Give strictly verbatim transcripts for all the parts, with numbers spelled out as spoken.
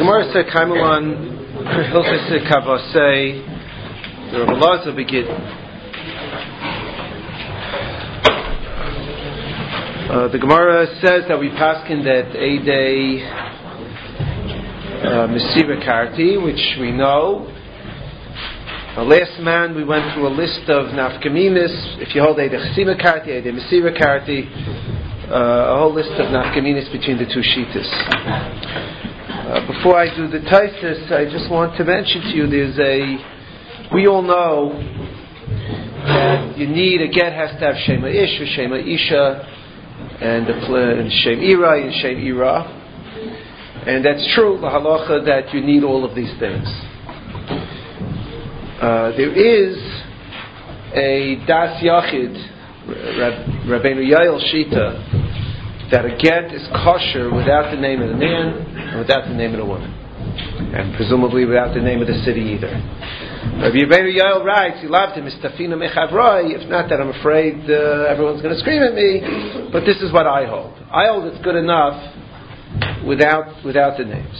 Gemara said, Kaimalan, Hilchos Kavasei, the Rebbe Lazar begin. Uh, the Gemara says that we paskin that a day uh, Mesira Karti, which we know. Uh, last man we went through a list of nafkaminis. If you hold a de Chesima Karti, a de Mesira Karti, uh, a whole list of nafkaminis between the two shitas. Uh, before I do the Taisus, I just want to mention to you there's a. We all know that you need a get has to have Shema Ish or Shema Isha. And the and Shem Ira and Shem Ira, and that's true. The halacha that you need all of these things. Uh, there is a Das Yachid, Rabbeinu Yael Shita, that a get is kosher without the name of the man and without the name of the woman, and presumably without the name of the city either. Rabbi Yehuda Yael writes, he loved him, Mistafina Mechavrai. If not that, I'm afraid uh, everyone's going to scream at me. But this is what I hold. I hold it's good enough without without the names.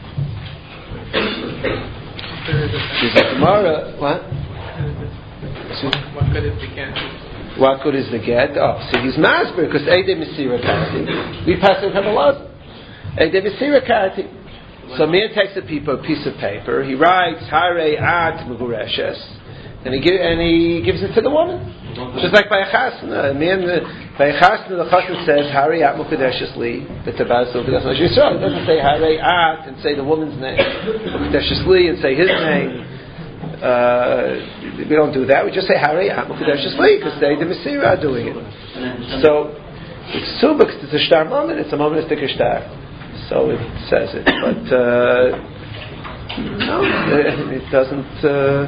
There's a Gemara. What? What good is the get? What good is the get? Oh, see, he's masber because Eidei Mesira Karti. We pass it from a lot. Eidei Mesira Karti. So a man takes a piece of paper, he writes Hare At Megureshes, and he give, and he gives it to the woman. Just like by a chasna, a man by a chasna the chasna says Hare At Mukadeshes Li, but Tabasil B'das Moshe Yisrael. It doesn't say Hare At and say the woman's name, Mukadeshes Li and say his name. Uh, we don't do that. We just say Hare At Mukadeshes Li because they the Mesira are doing it. So it's too because it's a shtar moment. It's a moment of shtar. So it says it, but uh, no, it doesn't. Uh,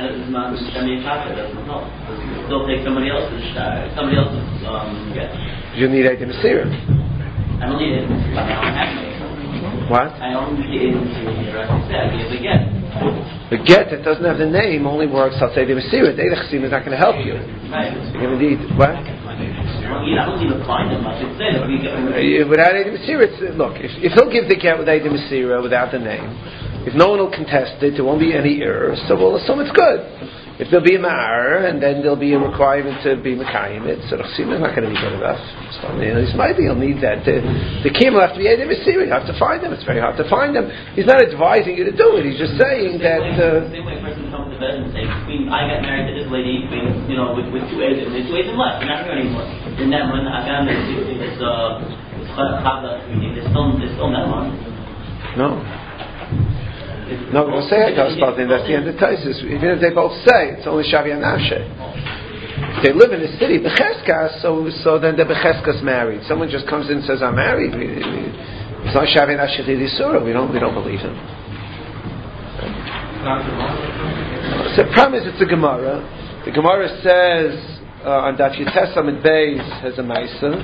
Still take somebody else's shtar, somebody else's um, get. You need a Mesira. I don't need it. I What? I don't need it. I give the get. The get that doesn't have the name only works. I'll say the Mesira. The Chesima is not going to help you. Right. So you're going to need what? I don't even find them. I should say that we get without Eidei Mesira. Look, if, if he'll give the get with Eidei Mesira without the name, if no one will contest it, there won't be any error. So we'll assume it's good. If there'll be a ma'ar, and then there'll be a requirement to be Mekayim it, so the Chesima is not going to be good enough. So he's might be. He'll need that. The, the Kim will have to be Eidei Mesira. You have to find them. It's very hard to find them. He's not advising you to do it. He's just saying that. Uh, same way a person comes to bed and say, "Queen, I got married to this lady, between, you know, with, with two A's, and there's two A's and left. We're not here anymore." In that one, again, it's uh, it's still it's still that one. No. No, we'll say it does, but then that's the end of Taisus. Even if they both say it's only Shavi and Ashe. If they live in the city, Becheskas, so so then the Becheskas married. Someone just comes in and says, "I'm married." We, we, it's not Shavi and Ashe Chidisura. We don't we don't believe him. So the problem is it's a Gemara. The Gemara says uh, on Daf Yitesa Mid Beis has a Maisa.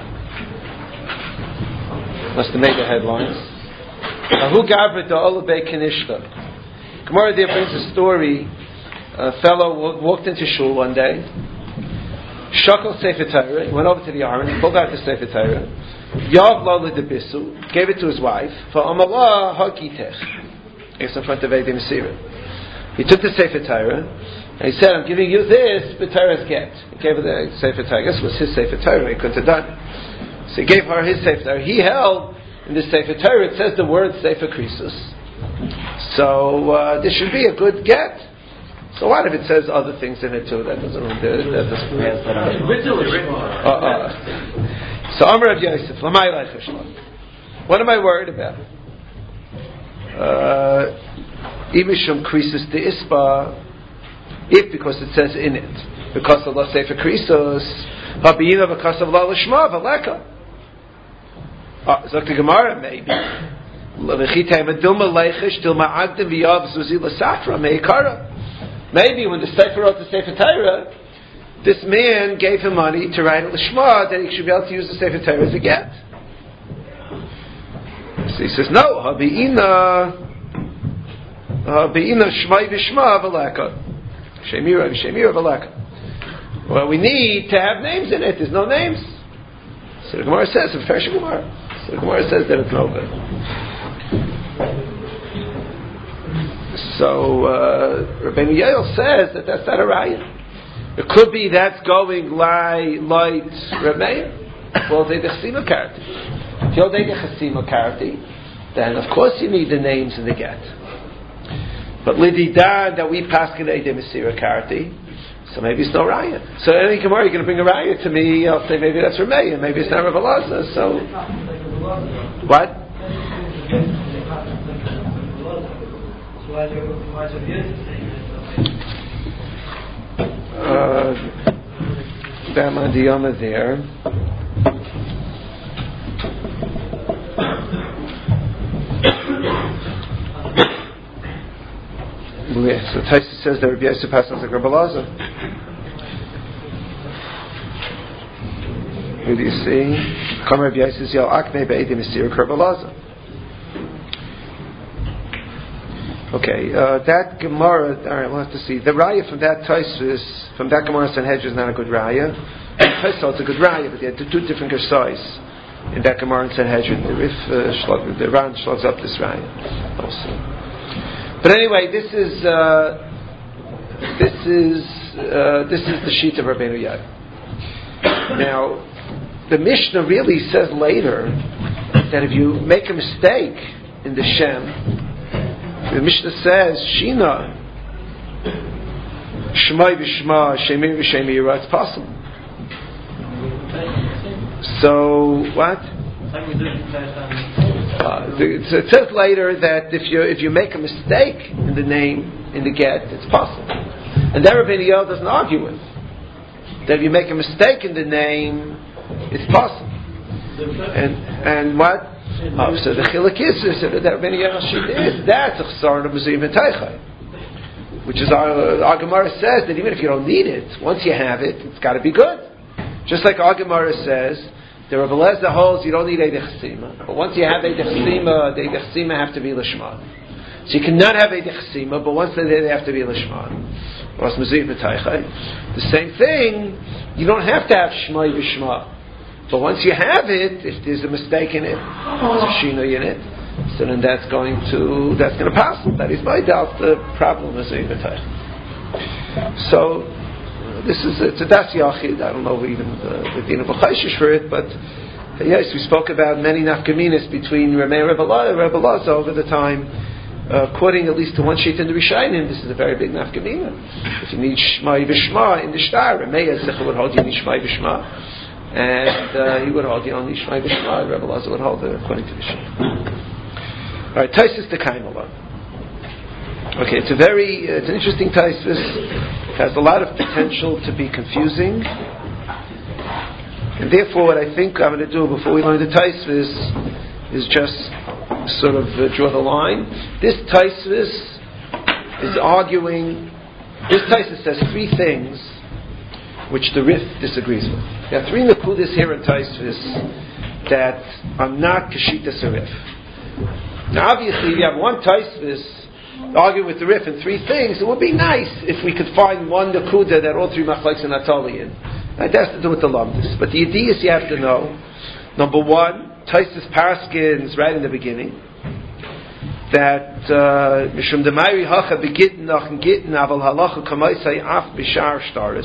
Must have made the headlines. Who gavrit the olabei kanishta? Gemara there brings a story. A fellow walked into shul one day. Shakal Sefer Torah. He went over to the Aron. Pulled out the Sefer Torah. Yav lo ledebisu. Gave it to his wife. For Amalah hagitech. It's in front of Eidei Mesira. He took the Sefer Torah and he said, "I'm giving you this, but Torah's get." He gave her the Sefer Torah. I guess it was his Sefer Torah. He couldn't have done it. So he gave her his Sefer Torah. He held. In the Sefer Torah, it says the word Sefer Krisus. So uh, this should be a good get. So what if it says other things in it too? That doesn't do it. That doesn't. Uh, uh. So Amar Rav Yosef, Lamai Leichashlam. What am I worried about? Imishum Krisus de Ispa. If because it says in it, because of the Sefer Krisus, Habiyina because of La Lishma Valeka. Uh, Zok the Gemara maybe. Maybe when the Sefer wrote the Sefer Torah, this man gave him money to write a Lishma that he should be able to use the Sefer Torah as a get. So he says, no, Habi'ina Habi'ina Shmai Vishma Valaka. Shemira Shemira Valaka. Well, we need to have names in it. There's no names. So the Gemara says, in Fresh Gemara. So the Gemara says that it's no good. So uh, Rabbeinu Yael says that that's not a raya. It could be that's going lai light Rameir. Well, they chasima karti. If you're they chasima karti, then of course you need the names in the get. But lididan that we pass in Eidei Mesira karti, so maybe it's no raya. So any Gemara you're going to bring a raya to me, I'll say maybe that's Rameir, maybe it's not Rav Elazar. So what? Uh, Bama Diyama there. So Taisa says that Rabbi Yosef passes like Rabbi Elazar. Who do you see? Come Rabbi Yosef Yal Akne Be'edim Mesir Rabbi Elazar. Okay, uh, that Gemara. All right, we'll have to see. The raya from that Tosfos, from that Gemara Sanhedrin is not a good raya. Tosfos, it's a good raya, but they had two different gersais in that Gemara and Sanhedrin. The Rif, uh, shlug, the Ran slugs up this raya also. But anyway, this is uh, this is uh, this is the sheet of Rabbeinu Yael. Now, the Mishnah really says later that if you make a mistake in the Shem. The Mishnah says, Shina, Shmai v'Shma, Shemir v'Shemira, it's possible. So, what? Uh, so it says later that if you if you make a mistake in the name, in the get, it's possible. And that Rabbeinu Yael doesn't argue with. That if you make a mistake in the name, it's possible. And and what? Oh, so the chiluk is that Rabbeinu Yael is that's a chsaron of mezuyim v'teichai, which is our, our Gemara says that even if you don't need it, once you have it, it's got to be good. Just like our Gemara says, the Rabbi Elazar holds you don't need Eidei Chasima, but once you have Eidei Chasima, the Eidei Chasima have to be lishma. So you cannot have Eidei Chasima, but once they're there, they have to be lishma. Or it's mezuyim v'teichai. The same thing, you don't have to have shmai v'shma. But once you have it, if there's a mistake in it, there's a shinoi in it, so then that's going to that's going to pass. That is my doubt. The problem is a So this is it's a das yachid. I don't know even the din of b'chayshish for it, but yes, we spoke about many nafkaminas between Ramei and Rabbi Elazar over the time, uh, quoting at least to one sheet in the Rishonim. This is a very big nafkamina. If you need shmai v'shma in the shtar, Ramei would hold you need shmai v'shma. And uh, he would hold, you know, Nishmai B'Shmai, Rabbi Elazar would hold it according to the Shema. Alright, Taisus the Kaimala. Okay, it's a very, uh, it's an interesting Taisus. It has a lot of potential to be confusing. And therefore, what I think I'm going to do before we learn the Taisus is just sort of uh, draw the line. This Taisus is arguing, this Taisus says three things which the Rif disagrees with. There are three Nakudas here in Tosfos that are not Kashitas Rif. Now obviously if you have one Tosfos arguing with the Rif in three things, it would be nice if we could find one Nakuda that all three Machlokes are Natali in. That has to do with the Lamdus. But the Yediyas you have to know. Number one, Tosfos Paraskins right in the beginning that Mishum Demayri Hacha Begitten Nach Gitten Aval Halacha Kamaisai Af Bishar Shtaris,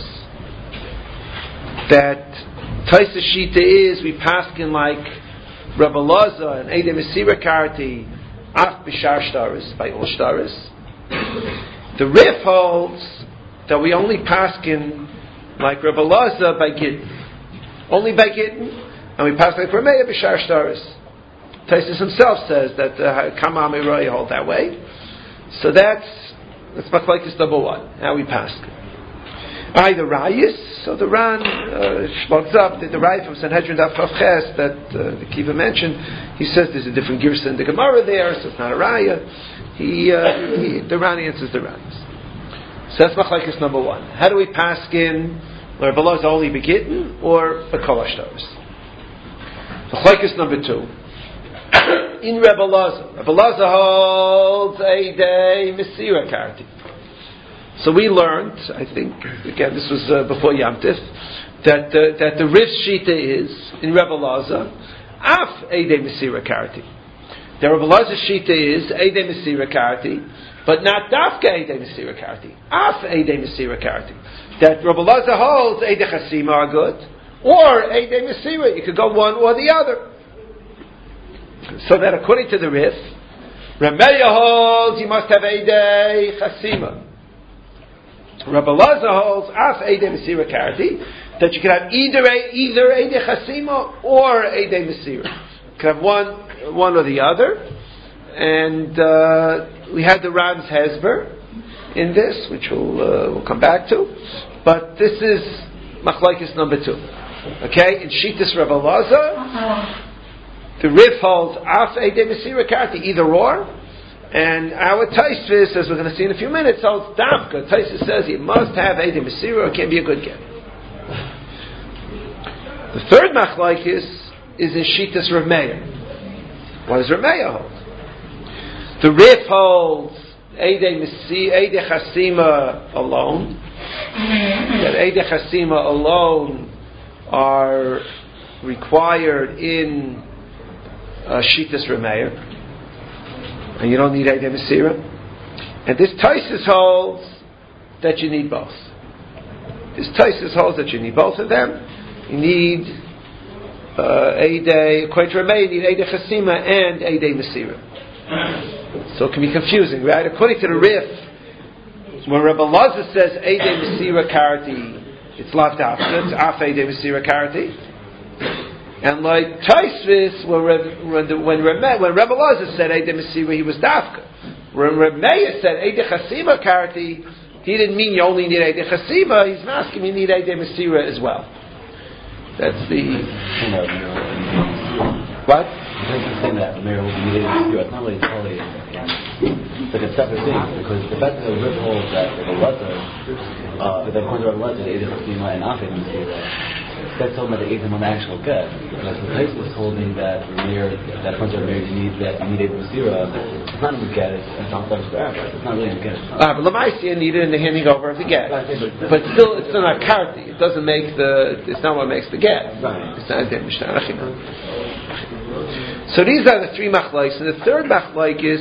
that Taisa Shita is we paskin like Rabbi Elazar and Eidei Mesira Karti Af Bishar Shtaris, by all Shtaris. The Rif holds that we only paskin like Rabbi Elazar by Gittin, only by Gittin, and we pass like Ramei Bishar Shtaris. Taisus himself says that Kama Amirai hold that way. So that's that's Machlokes number one. How we paskin. Either Rayis, so the Ran uh, shmugs up that the Raya from Sanhedrin Daf Chav Ches that uh, the Kiva mentioned. He says there's a different girsa in the Gemara there, so it's not a Raya. He, uh, he the Ran answers the Rayis. So that's Machlokes number one. How do we paskin where Rabbi Elazar only begitten or B'kol Hashtaros? Machlokes number two. In Rabbi Elazar, Rabbi Elazar holds Eidei Mesira Karti. So we learned, I think, again, this was uh, before Yom Tif, that uh, that the Rif Shita is in Rabbi Elazar Af Eidei Mesira Karti. The Rabbi Elazar Shita is Eidei Mesira Karti, but not Dafka Eidei Mesira Karti. Af Eidei Mesira Karti. That Rabbi Elazar holds Eidei Chasima are good, or Eidei Mesira. You could go one or the other. So that according to the Rif, Rameya holds you must have Eidei Chasima. Rabbi Elazar holds Af Eidei Mesira Karti, that you can have either either Eidei Chasima or Eidei Mesira. You can have one one or the other. And uh, we had the Ran's Hezber in this, which we'll, uh, we'll come back to. But this is Machlokes number two. Okay? In Shittas Rabbi Elazar, the Rif holds Af Eidei Mesira Karti, either or. And our Taisvis, as we're going to see in a few minutes, holds Dafka. Taisvis says you must have Eidei Mesira or it can't be a good get. The third Machlokes is in Shittas Rav Meir. What does Rav Meir hold? The Rif holds Eidei Mesira, Eidei Chasima alone. That Eidei Chasima alone are required in uh, Shittas Rav Meir, and you don't need Eidei Mesira. And this Taisus holds that you need both. This Taisus holds that you need both of them. You need uh, Eidei, according to Rav Meir, you need Eidei Chasima and Eidei Mesira. So it can be confusing, right? According to the Rif, when Rabbi Elazar says Eidei Mesira Karti, it's Lav Dafka, it's Af Eidei Mesira Karti. And like Taisvis, when when when, when Rabbi Elazar said Eidei Mesira, he was Dafka. When Rabbi Meir said Eidei Chasima Karti, he didn't mean you only need Eidei Chasima. He's asking you need Eidei Mesira as well. That's the what? Because you're saying that the mayor will be needed to do it. It's not really totally it's like a separate thing, because the fact that the Rif holds that the Elazar, uh, that according to Elazar, the Eidei Chasima and Af Eidei Mesira, that's talking about the Eidei on the actual get. Like the place was holding that the mayor, that according to the mayor, you need that you need Eidei Mesira. It's not a get. It's not it's It's not really a get. Ah, but Lamaisi needed in the handing over of the get. But still, it's still not karti. It doesn't make the. It's not what makes the get. Right. It's not a So these are the three machlokes, and the third machlok is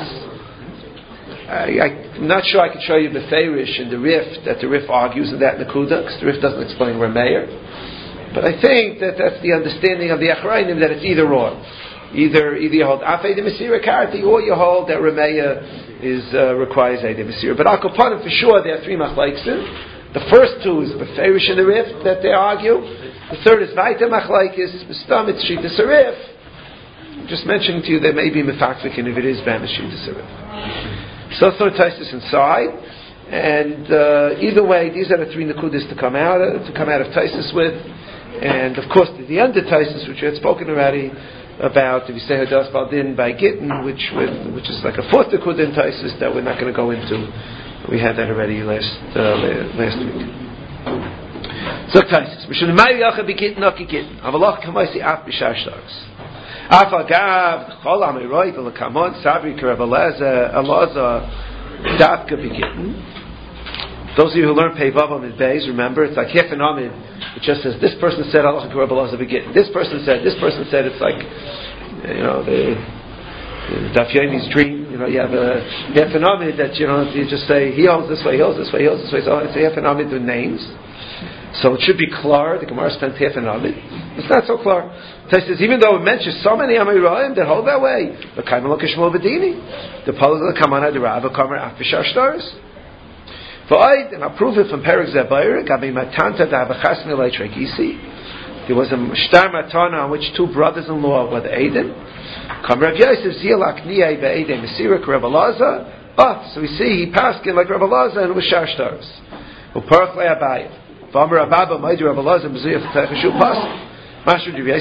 I, I'm not sure I can show you Beferish in the Rif that the Rif argues in that Nakuda, because the Rif doesn't explain Rameir. But I think that that's the understanding of the Achrayim, that it's either or. Either either you hold Af Eidei Mesira Karti, or you hold that Rameir is uh, requires Eidei Mesira. But I'll upon it for sure there are three machlokes. The first two is Beferish in the Rif that they argue. The third is Vaita Machlokes, Mistam it's Shittas Rif. Just mentioning to you there may be mefakfik and if it is banish Shittas Rif. So so Taisus inside, and uh, either way, these are the three nakudas to come out of, to come out of Taisus with, and of course the end of Taisus, which we had spoken already about, if you say Hadas Baldin by Gittin, which with, which is like a fourth nakuda in Taisus that we're not going to go into. We had that already last uh, last week. So Taisus, Mishun Mai Yacha B'Gittin Aki Gittin, Avalach Kamaisi Af B'Shashtaros. Afagav Chol Amiroi V'Lakamon Sabri K'Rav Elazar Dafka B'Gittin. Those of you who learn Pei Vav Amid Beis, remember it's like Hef and Amid. It just says this person said Allah K'Rav Elazar B'Gittin. This person said. This person said. It's like you know the, the Daf Yomi's dream. You know you have a Hef and Amid that you know you just say he holds this way, he holds this way, he holds this way. So it's a Hef and Amid with names. So it should be klar. The Gemara spent Hef and Amid. It's not so klar. So he says, even though it mentions so many Amirayim that hold that way, the Kaimel Kishmol Bedini, the Paul of the Kamana the Rav Kamer Afishar Stars. For I, and I'll prove it from Perek Zebayr, Gabi Matanta da Avachasmi Leitregisi. There was a Shtar Matana on which two brothers-in-law were the Aiden. Kamer Rav Yosef Zilak Niyai Be'Aiden Mesirik Rav Elazar. Ah, so we see he passed in like Rav Elazar and it was Shar Stars. Uparach Le'abayim. V'Amar Ababa Maidu Rav Elazar Mezuyah F'Techeshu Pasik. And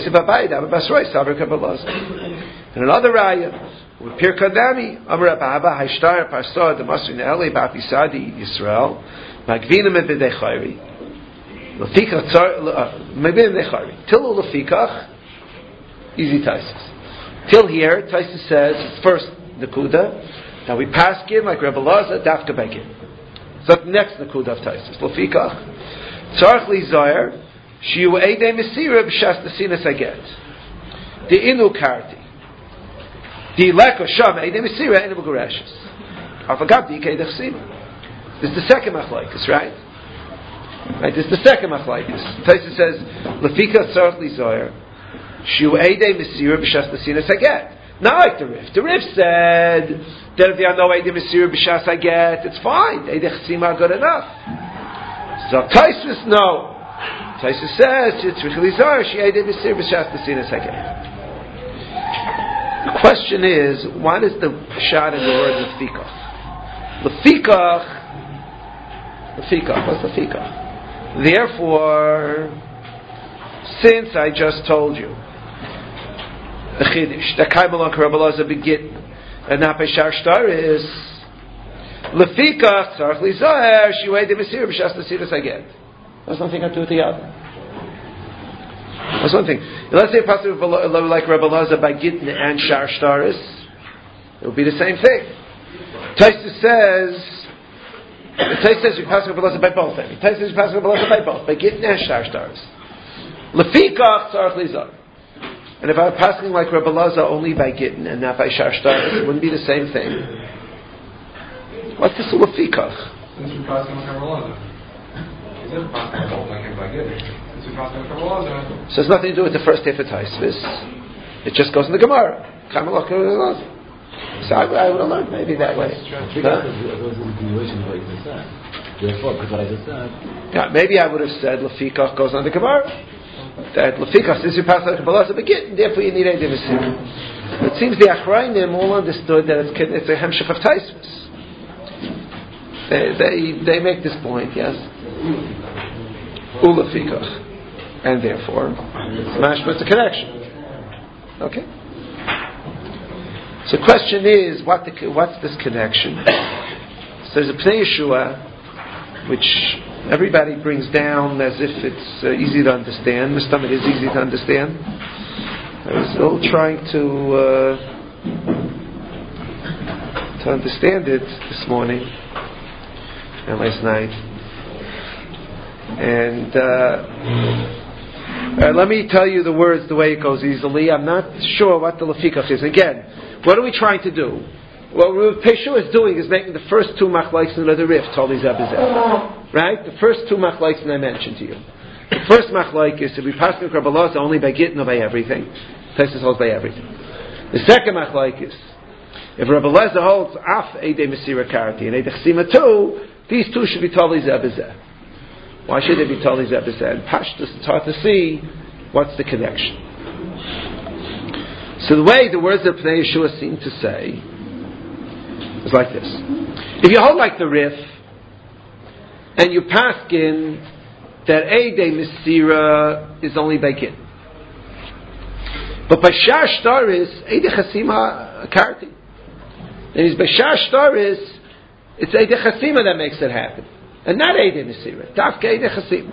another raya with Pir Kadami, Amar Abba, Haishtar Parsad, the Masrin Eli, Bapisadi, Yisrael, Magvina Mebedechari, Lafika Mebedechari, Till Lafikach, easy Taisus. Till here, Taisus says, first Nakuda, now we pass him like Rebbe Elazar, Dafka Begin. So the next Nakuda of Taisus, Lafikach, Tzarech Li Zayr, Shiu Eidei Mesira b'Shas Nesinas Aget. The Inu Karti. The Leko Sham Eidei Mesira Einu B'Gureshus. Avagab Dikei Dechsima. This is the second machlokes, right? Right. This is the second machlokes. Taisa says Lefika Tzarich Lizoyer Shu Eidei Mesira B'Shas Nasinas Haget. Not like the Rif. The Rif said that if there are no Eidei Mesira B'Shas Haget, it's fine. Eidei Chesima are good enough. So Taisa no. Taisa says Tzarich Lizoyer Shu Eidei Mesira B'Shas Nasinas Haget. The question is, what is the shot in the word Lefikach? Lefikach, Lefikach, what's Lefikach? Therefore, since I just told you, the Chiddush, that Kaimalon Karabalaza begit, and not by Shar Shtaris, Lefikach, Tzarich Lizoyer, Shiuei de Mesir, B'Shas Nasinas Haget. That's nothing to do with the other. That's one thing. Let's say a pasuk like Rebbe Lazar by Gittin and Shar Shtaris, it would be the same thing. Taisa says, Taisa says we pass Rebbe Lazar by both. Taisa says we pass Rebbe Lazar by both, by Gittin and Shar Shtaris. Lefikach Tzarich Lizoyer. And if I were passing like Rebbe Lazar only by Gittin and not by Shar Shtaris, it wouldn't be the same thing. What's this Lefikach? Since we pass him like Rebbe Lazar. He said pass him like him by Gittin. So it has nothing to do with the first half of Taisvis. It just goes in the Gemara. So I, I would have learned maybe that way. Huh? Yeah, maybe I would have said Lefikach goes on the Gemara. That Lefikach, since you pass like Kabbalah, therefore you need a Divisim. It seems the Achrayim all understood that it's, it's a Hemshech of Taisvis. They, they, they make this point, yes. Ulefikach. And therefore, mashma is a connection. Okay. So, the question is, what the, what's this connection? So, there's a Pnei Yeshua, which everybody brings down as if it's uh, easy to understand. Mistam, it is easy to understand. I was still trying to uh, to understand it this morning and last night, and. Uh, Uh, let me tell you the words the way it goes easily. I'm not sure what the Lefikach is. Again, what are we trying to do? What Peshu is doing is making the first two machlokes in the Rif, Toli Zebizeh. Right? The first two machlokes I mentioned to you. The first machlok is if we pass the Kabbalah only by Gittin or by everything. Tesis holds by everything. The second machlok is if Rabbi Lezer holds Af Eidei Mesira Karati and Eidei Chesima too, these two should be Toli Zebizeh. Why should they be totally Zebizeh? And Pashtus, it's hard to see what's the connection. So the way the words of Pnei Yeshua seem to say is like this. If you hold like the Rif, and you paskin that Eidei Mesira is only by Gittin. But by Shar Shtaris, Eidei Chesima Karti. And it's by Shar Shtaris, it's Eidei Chesima that makes it happen. And not Eidei Mesira. Dafka Eidei Chesima.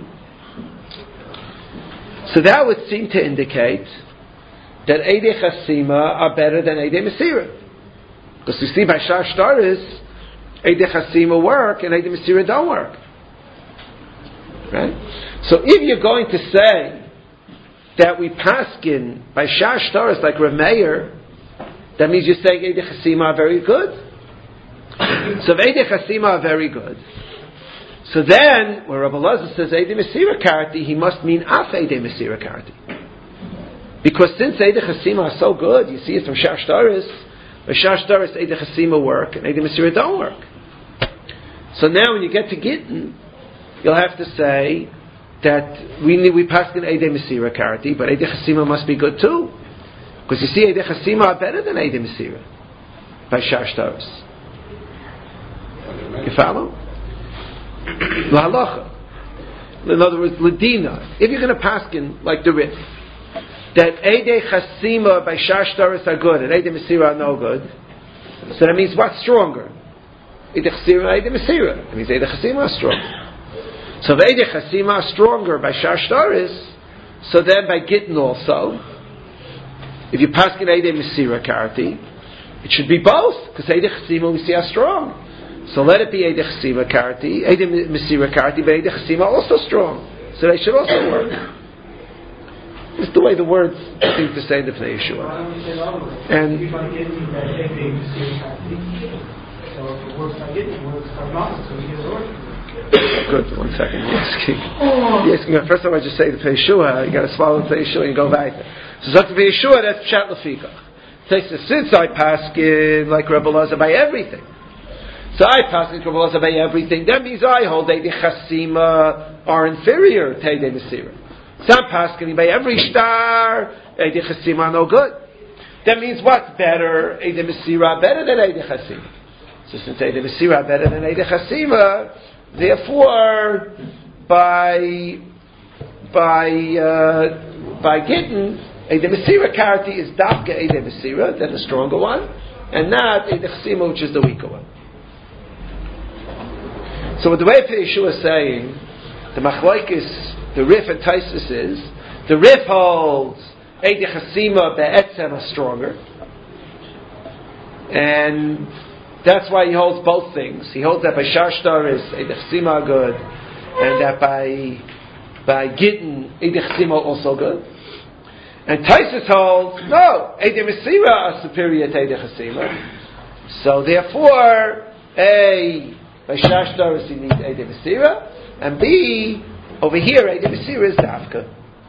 So that would seem to indicate that Eidei Chesima are better than Eidei Mesira. Because you see by Shar Shtaris, Eidei Chesima work and Eidei Mesira don't work. Right? So if you're going to say that we paskin by Shar Shtaris like Rav Meir, that means you're saying Eidei Chesima are very good. So if Eidei Chesima are very good, so then, when Rabbi Lazar says Eidei Mesira Karati, he must mean Af Eidei Mesira Karati. Because since Eidei Chesima are so good, you see it from Shar Shtaris, by Shar Shtaris Eidei Chesima work, and Eidei Mesira don't work. So now when you get to Gittin, you'll have to say that we need, we passed in Eidei Mesira Karati, but Eidei Chesima must be good too. Because you see Eidei Chesima are better than Eidei Mesira by Shar Shtaris. You follow? L'halacha. In other words, Ladina. If you're going to paskin like the Rif, that Eidei Chesima by Shar Shtaris are good and Eidei Mesira are no good, so that means what's stronger? Eidei Chesima and Eidei Mesira. That means Eidei Chesima are stronger. So if Eidei Chesima are stronger by Shar Shtaris, so then by Gittin also, if you paskin Eidei Mesira Karti, it should be both, because Eidei Chesima we see are strong. So let it be Eidei Chesima Karti, Eidei Mesira Karti, but Eidei Chesima also strong. So they should also work. This is the way the words seem to say in the Pnei Yeshua. And So if it works by getting, it works by mom, so we get it ordered. Good, one second. You're asking. You're asking first time I just say the Yeshua, you got to swallow the Yeshua and go back. So Zok the Yeshua, that's Pshat Lefikach. Since I pass in like Rebbe Lazar by everything. So I pass in Rebbe Lazar by everything. That means I hold Eidei Chasima are inferior to Eidei Mesira. So I'm passing by every star, Eidei Chasima no good. That means what's better? Eidei Mesira better than Eidei Chasima. So since Eidei Mesira better than Eidei Chasima, therefore, by by uh, by Gittin, Eidei Mesira character is Dafka Eidei Mesira, then the stronger one, and not Eidei Chasima, which is the weaker one. So what the way Yeshua is saying, the Machlokes, the Rif and Taisus is, the Rif holds Eidei Chasima be'etzem are stronger, and that's why he holds both things. He holds that by Shashtar is Eidei Chasima good, and that by by Gittin Eidei Chasima also good. And Taisus holds no, Eidei Mesira are superior to Eidei Chasima. So therefore, A by Shashtar is he needs Eidei Mesira, and B over here Eidei Mesira is Dafka.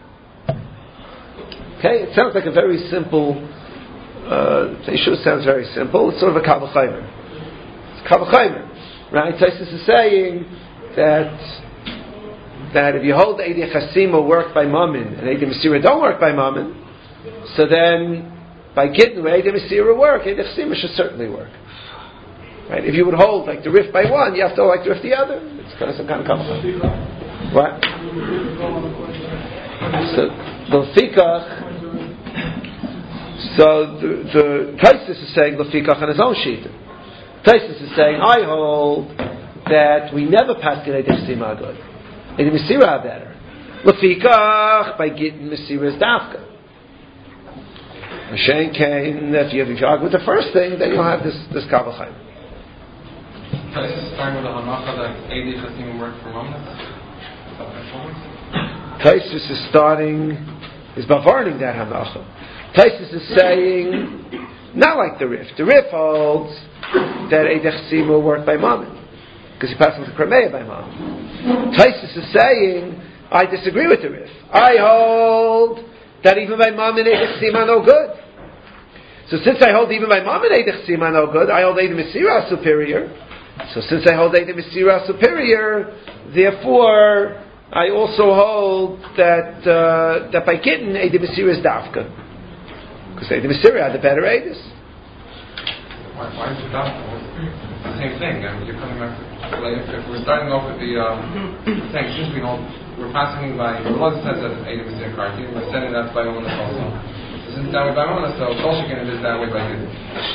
Okay, it sounds like a very simple. Uh, the issue sounds very simple. It's sort of a Kal V'chomer. It's Kal V'chomer, right? Taisus is saying that that if you hold Eidei Chasima work by Mammon and Eidei Mesira don't work by Mammon, so then by Gittin where Eidei Mesira work, Eidei Chasima should certainly work. Right? If you would hold like the Rif by one, you have to hold like the Rif the other. It's kind of some kind of Kal V'chomer. What? So the Lefikach. So the, the Taisus is saying Lefikach on his own sheet. Taisus is saying I hold that we never pass Eidei Chasima good. Eidei Mesira are better. Lefikach by Gittin Mesira is Dafka. Mashen Kain, if you have to argue with the first thing, then you'll have this this Kal V'chomer. Taisus is starting with the hanacha that Eidei Chasima work for Mamnas. Taisus is starting is bavarning that hanacha. Taisus is saying not like the Rif. The Rif holds that Eidei Chasima will work by Mammon because he passes the Krameya by Mammon. Taisus is saying I disagree with the Rif. I hold that even by Mammon Eidei Chasima no good. So since I hold even by Mammon Eidei Chasima no good, I hold Eidei Mesira superior. So since I hold Eidei Mesira superior, therefore I also hold that uh, that by Gittin Eidei Mesira is Dafka. Because Eidei Mesira are the better Eidis. Why, why is it Dafka? It's the same thing. I mean, you're coming back to, like, if, if we're starting off with the um, thing, since we hold, we're passing by, the law says that it's Eidei Mesira Karti, we're sending that by Mammon also. Since that way by Mammon, so Kol Shekin it is that way by Gittin.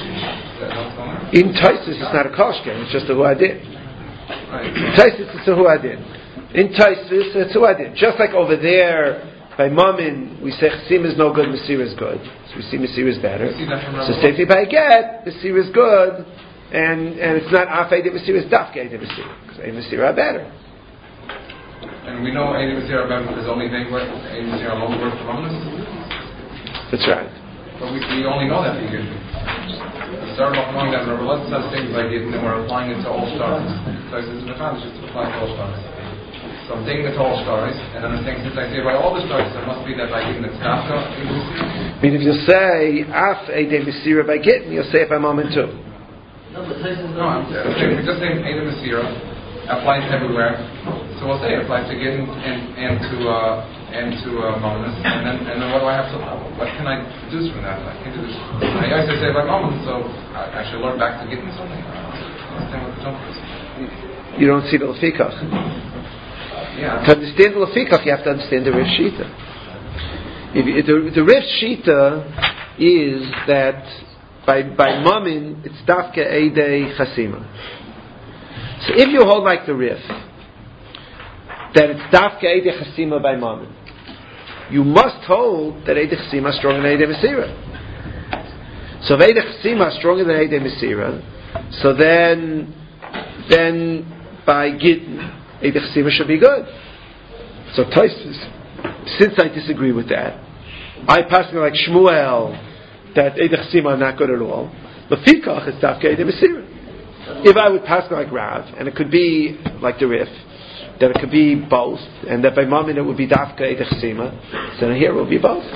In Taisus, it's not a Koshken, it's just a who I did. Right. In Taisus, it's a who I did. In Taisus, it's who I did. Just like over there, by Mammon, we say Chasima is no good, Mesira is good. So we see Mesira is better. So same thing by Get, Mesira is good, and and it's not Af Eidei Mesira, it's Dafka Eidei Mesira. Because Eidei Mesira are better. And we know Eidei Mesira are better because only they work, Eidei Mesira alone work for Mamnas? That's right. But we, we only know that we get. We started off knowing that Rabbi Lezer says things like it, and then we're applying it to all stars. So I said, it's just to apply to all stars. So I'm taking it to all stars, and then I'm saying, since I say by all the stars, there must be that by Gittin it's Dafka Eidei Mesira. I mean, if you say Af Eidei Mesira by Gittin, you'll say it by Mammon too. No, but Taisus No, I'm saying, we're just saying Eidei Mesira applies everywhere. So we'll say it applies to Gittin and, and to uh, and to uh, Mamnas, and then and then what do I have to? What can I deduce from that? I can deduce. I always say by Mamnas, so I, I should learn back to Gittin something. I understand what the jump is. You don't see the Lefikach. Yeah. To understand the Lefikach, you have to understand the Rif Shita. If you, the, the Rif Shita is that by by Mammon it's Dafka Eidei Chasima. So if you hold like the Rif, that it's Dafka Eidei Chasima by Mammon, you must hold that Eidei Chasima is stronger than Eidei Mesira. So if Eidei Chasima is stronger than Eidei Mesira, so then then by Gittin Eidei Chasima should be good. So Taisus, since I disagree with that, I pass me like Shmuel that Eidei Chasima are not good at all. Lefikach is Dafka Eidei Mesira. If I would pass like Rav, and it could be like the Rif, that it could be both, and that by Mamin it would be Dafka Eidech Sima, so here it will be both.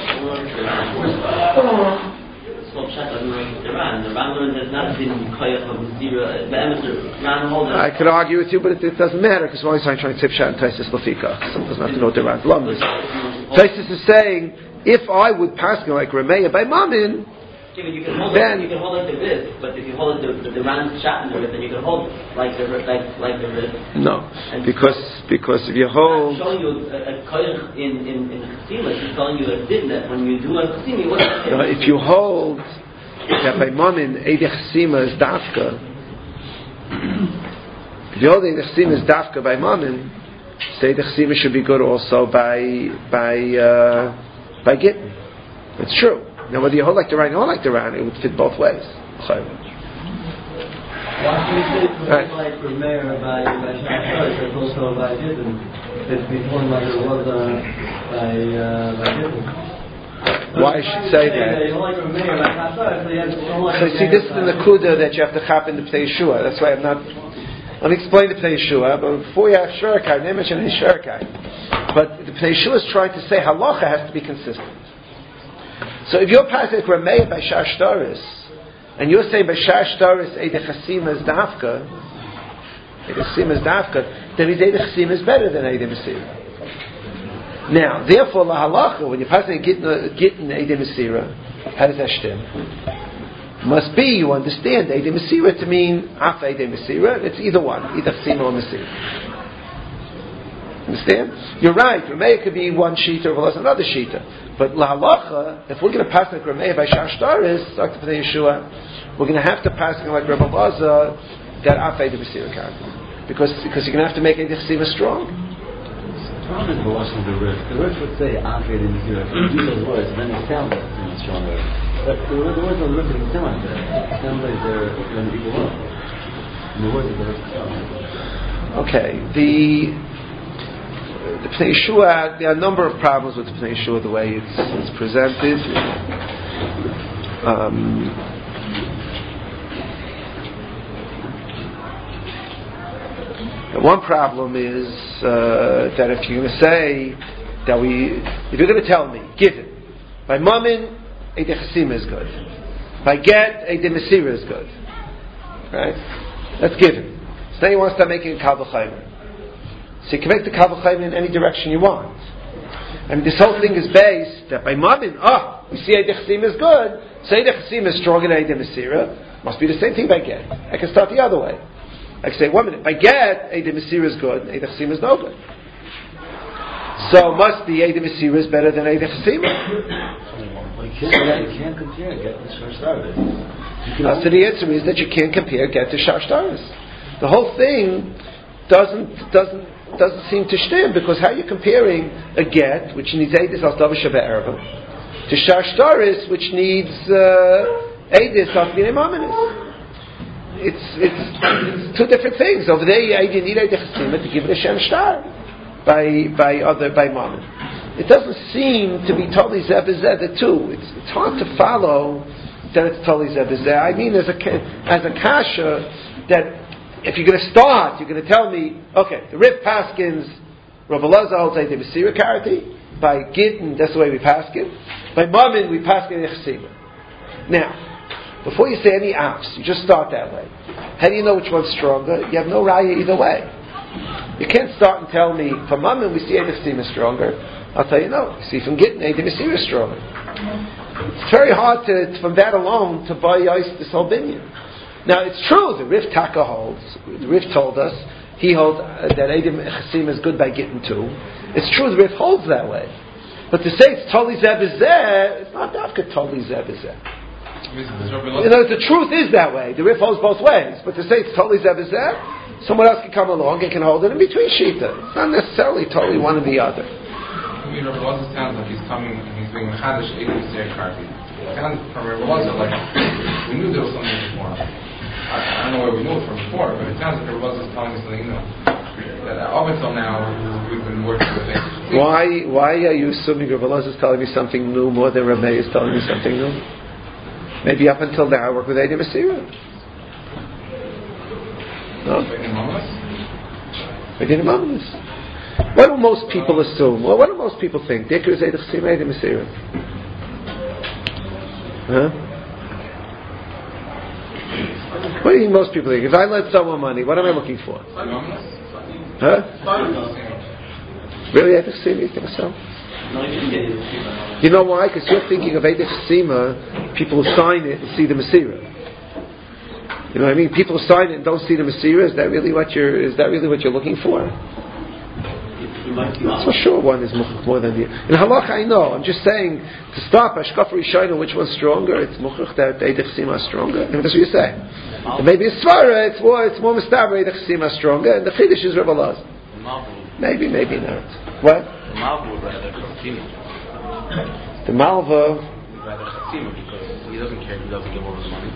I could argue with you, but it, it doesn't matter because we're always trying to tip shot and Taisis Lafika. So it doesn't have to know what the Ran's Lumbers. Taisis is saying, if I would pass like Rameya by Mamin, Yeah, you can hold then it, you can hold like the wrist, but if you hold it the the, the round shot in the wrist, then you can hold it like the like like the wrist. No, because because if you hold, showing you a, a koyach in in in chesima, she's telling you a din that when you do a chesima, what no, if you hold that by Mamin Eidech Chesima is Dafka, if you hold Eidech Chesima is Dafka by Mamin, so Eidech Chesima should be good also by by uh, by Gittin. It's true. Now, whether you hold like the Ran or hold like the Ran, it would fit both ways. Why can you say for Right. like for mayor by by Shachar, but also by Gittin? It's before like it was uh, by uh, by Gittin. Why I should say that? You don't like for mayor by Shachar, so you have to don't like So for see, mayor this is the by- Nakuda that you have to chap in the Pnei Yeshua. That's why I'm not. Let me explain the Pnei Yeshua, but before you have Shurakai, they mention his Shurakai. But the Pnei Yeshua is trying to say halacha has to be consistent. So if you're passing Rameya by Shashtaris, and you're saying by Shashtaris Eidech Chesima is Dafka, Eidech Chesima is Dafka, then his Eidech Chesima is better than Eidech Mesira. Now, therefore, la halacha, when you're passing a Gittin Eidech Mesira, how does that stem? Must be, you understand Eidech Mesira to mean Af Eidech Mesira, it's either one, either Chesima or Mesira. Understand? You're right, Rameya could be one Shita or another Shita. But la halacha, if we're going to pass like Rameya by Shashtaris, Doctor Pnei Yeshua, we're going to have to pass like Rabbi Laza that Afay the Mesira character, because because you're going to have to make a Chesima strong. The problem is the washing of the Rif. The Rif would say Afay the Mesira. If you do those words, then they sound like they're stronger. But the, the words of the Rif don't sound like that. It sounds like they're going to equal up. And the words of the Rif sound like that. Okay, the the Pnei Yeshua, there are a number of problems with the Pnei Yeshua, the way it's, it's presented. Um, one problem is uh, that if you're going to say that we, if you're going to tell me, give it, by Mamin, Eidech Chesima is good. By Get, Eidech Mesira is good. Right? Let's give it. So now you want to start making a Kal V'Chaymer. So you can make the Kal V'Chaymer in any direction you want. I mean, this whole thing is based that by Mamin, ah, we see Eidech Chesima is good, so Eidech Chesima is stronger than Eidech Mesira. Must be the same thing by Get. I can start the other way. I can say, one minute, by Get, Eidech Mesira is good, Eidech Chesima is no good. So must be Eidech Mesira is better than Eidech Chesima. You can't, you can't compare Get to Shashtaris. Uh, so the answer is that you can't compare Get to Shashtaris. The whole thing doesn't doesn't doesn't seem to stem, because how are you comparing a Get which needs Eidis al Davish Erba to Shashtaris which needs Eidis al Bnei Maminis? It's it's it's two different things. Over there you need Eidech Chesima to give it a Shem Shtar by by other by Mamin. It doesn't seem to be totally Zeh B'Zeh the two. It's it's hard to follow that it's totally Zeh B'Zeh. I mean, as a as a kasha, that if you're going to start, you're going to tell me, okay, the Rif Paskins, Rabbi Laza holds Eidech Mesira karati. By Gittin, that's the way we paskin. By Mamin, we paskin Eidech Chesima. Now, before you say any ops, you just start that way. How do you know which one's stronger? You have no raya either way. You can't start and tell me, from Mamin we see Eidech Chesima stronger. I'll tell you no. You see from Gittin, Eidech Mesira is stronger. It's very hard to, from that alone, to buy ice this whole binyan. Now it's true, the Rif Taka holds, the Rif told us, he holds uh, that Eidech Chesima is good by Gittin too. It's true, the Rif holds that way. But to say it's totally Zeh B'Zeh, it's not dafka totally Zeh B'Zeh. You know, the truth is that way. The Rif holds both ways. But to say it's totally Zeh B'Zeh, someone else can come along and can hold it in between Shita. It's not necessarily totally one or the other. I mean, Rabbi Laza sounds like he's coming and he's being Chadash Eidech Mesira karati. Kind of from Rabbi Laza, like, we knew there was something before. I, I don't know where we knew it from before, but it sounds like Rabbi Laza is telling us something new. That up until now, we've been working with it. Why, why are you assuming Rabbi Laza is telling me something new more than Rabbi is telling me something new? Maybe up until now I work with Eidech Mesira. No. What do most people assume? Well, what do most people think? Huh? What do you think most people think? If I lend someone money, what am I looking for? Huh? Really, Eidech Sima? You think so? You know why? Because you're thinking of Eidech Sima, people who sign it and see the Masira. You know what I mean? People who sign it and don't see the Masira. Is that really what you're? Is that really what you're looking for? That's for sure. One is muchach more than the other. In halacha, I know. I'm just saying to stop Hashkafa Rishayna, which one's stronger? It's muchach that Eidech Sima is stronger. And that's what you say. And maybe it's Svara. It's more. It's more Mistaber Eidech Sima is stronger, and the Chiddush is Rebbe Elazar. Maybe, maybe not. What? The Malva would rather Chatzima. The Malva would rather Chatzima because he doesn't care. He doesn't give all his money.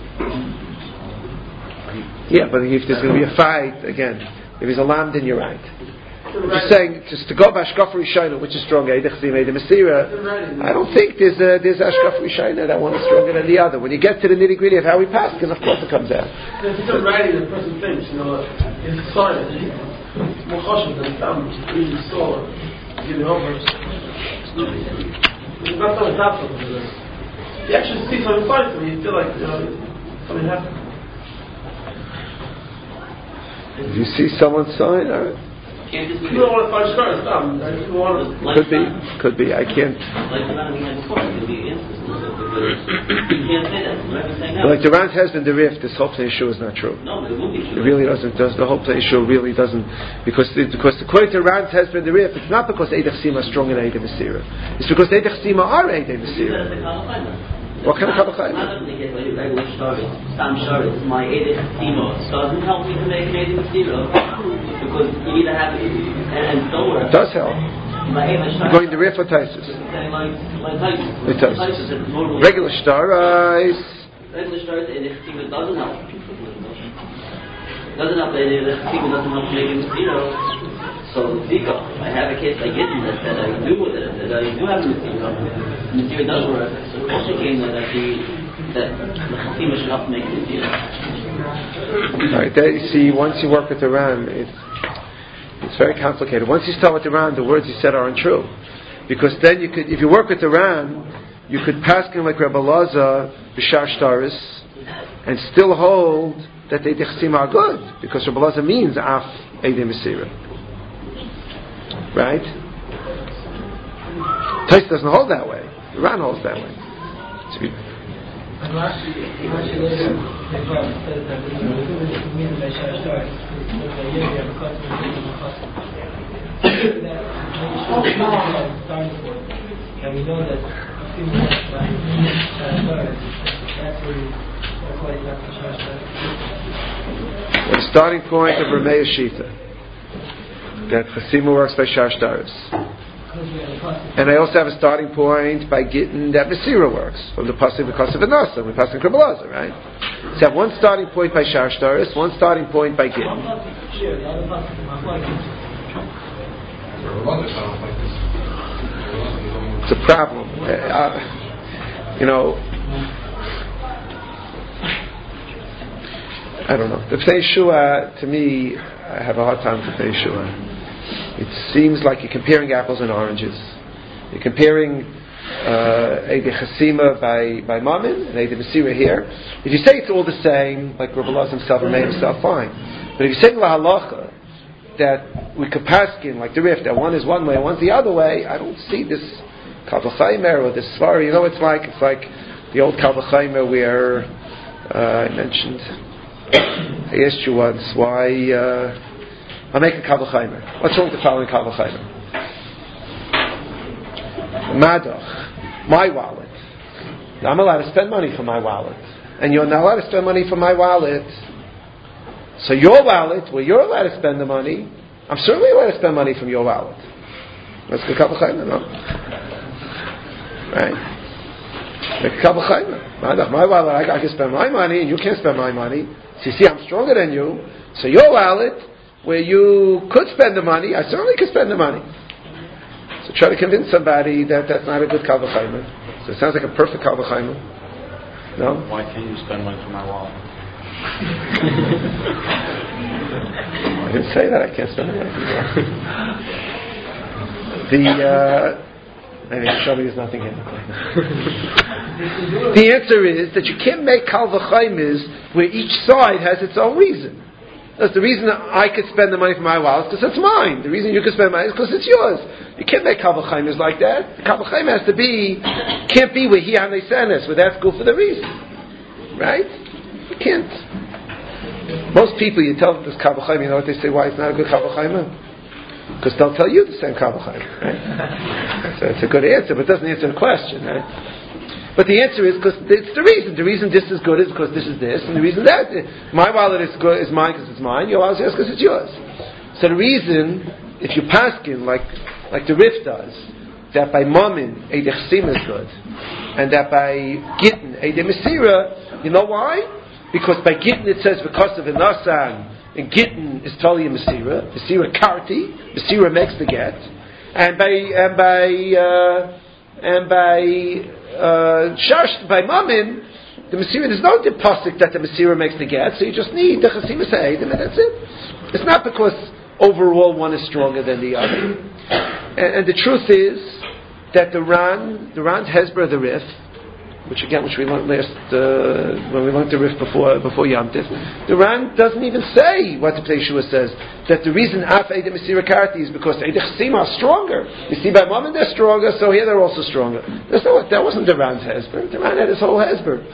Yeah, but if there's going to be a fight again, if he's alarmed, then you're right. I'm just saying, just to go by Hashkafa Rishayna, which is stronger, Eidech Sima, Eidech Masira, I don't think there's a, there's Hashkafa Rishayna that one is stronger than the other. When you get to the nitty gritty of how we pass, then of course it comes out. If it's writing, the person thinks, you know, it's silent. It's more cautious than some really saw, give it over. It's not something top of it. You actually see something funny, so you feel like, you know, something happened. If you see someone sign, all right. You don't want to find stars, um, you want to... Could be, could be, I can't. Like the Rant has been the rift, this whole issue is not true. It really doesn't, does, the whole issue really doesn't, because the, because according to Rant has been the rift, it's not because Eidech Sima is stronger than Eidech Masira. It's because Eidech Sima are Eidech Masira. What kind of Kabbalah? I'm regular stories. Stam stories. My Eidech Sima doesn't help me to make an Eidech Masira because you either have it and don't work. It does help. You're going to riff or Taisus? Regular stories. Regular stories, Eidech Sima doesn't help. Doesn't help. Eidech Sima doesn't help make a Masira. So Zika, I have a case like it that, that I do with it, that I do have a Masira. Masira does work. So the question came that the that the Chatzima should help make a Masira. Alright, there you see, once you work with the Ram, it's it's very complicated. Once you start with the Ram, the words you said aren't true. Because then you could, if you work with the Ram, you could pass him like Rebbe Elazar, B'shar Shtaris, and still hold that the Eidech Sima are good. Because Rebbe Elazar means Af Eideh Masira. Right? Tais doesn't hold that way. The Ran holds that way. And Rashi, Rashi later, they says that the mean by Shar Shtaris is the idea of a custom and a custom. That we should starting point, and we know that a few minutes by Shar Shtaris, that's where that's why it's not Shar Shtaris. The starting point of Rameh Shita, that Chasima works by Shar Shtaris. And I also have a starting point by getting that Masira works from the pasuk because of Anasa, we pass in Rebbe Elazar, right? So I have one starting point by Shar Shtaris, one starting point by Gittin. It's a problem. Uh, you know, I don't know. The Pnei Shua, to me, I have a hard time with Pnei Shua. It seems like you're comparing apples and oranges. You're comparing uh, Eidech Sima by by Mamin and Eidech Masira here. If you say it's all the same, like Rebbe Elazar himself and made himself, fine. But if you say the halacha that we could paskin like the rift, that one is one way, one's the other way, I don't see this Kal V'Chaimer or this Svar. You know, it's like it's like the old Kal V'Chaimer where uh, I mentioned. I asked you once why. Uh, I'll make a Kal V'Chaimer. What's wrong with the following Kal V'Chaimer? Madach, my wallet. Now I'm allowed to spend money for my wallet, and you're not allowed to spend money for my wallet. So your wallet, where you're allowed to spend the money, I'm certainly allowed to spend money from your wallet. That's a Kal V'Chaimer, no? Right? Make a Kal V'Chaimer. Madach, my wallet, I, I can spend my money, and you can't spend my money. So you see, I'm stronger than you. So your wallet, where you could spend the money, I certainly could spend the money. So try to convince somebody that that's not a good Kal V'Chaimer. So it sounds like a perfect Kal V'Chaimer. No? Why can't you spend money for my wallet? say that, I can't spend the money. The, uh, maybe somebody has nothing in. The answer is that you can't make kal v'chaimis where each side has its own reason. That's the reason that I could spend the money for my wallet because it's mine. The reason you could spend money is because it's yours. You can't make kal v'chaimis like that. The kal v'chaim has to be, can't be where he and they send us, where that's good for the reason. Right? You can't. Most people, you tell them this kal v'chaim, you know what they say, why it's not a good kal v'chaim? Because they'll tell you the same kal v'chaim, right? So it's a good answer, but it doesn't answer the question, right? But the answer is because it's the reason. The reason this is good is because this is this, and the reason that my wallet is good is mine because it's mine. Your wallet is because it's yours. So the reason, if you paskin like like the Rif does, that by mamin eidei chesima is good, and that by gittin eidei mesira, you know why? Because by gittin it says because of inasan, and gittin is totally a mesira, mesira karti, mesira makes the get, and by and by uh, and by Uh, Sharsh by Mamin, the Mesira, there's no deposit that the Mesira makes the get, so you just need the Chasima Sa'edim, and that's it. It's not because overall one is stronger than the other. And, and the truth is that the Ran, the Ran's Hezbollah, the Rif, which again, which we learned last, uh, when we learned the Rif before, before Yom Tif, the Ran doesn't even say what the Pnei Yeshua says, that the reason Af Eidei Mesira Karti is because Eidei Chesima are stronger. You see, by Mammon they're stronger, so here they're also stronger. There's no, that wasn't the Ran's Hezbollah. The Ran had his whole Hezbollah.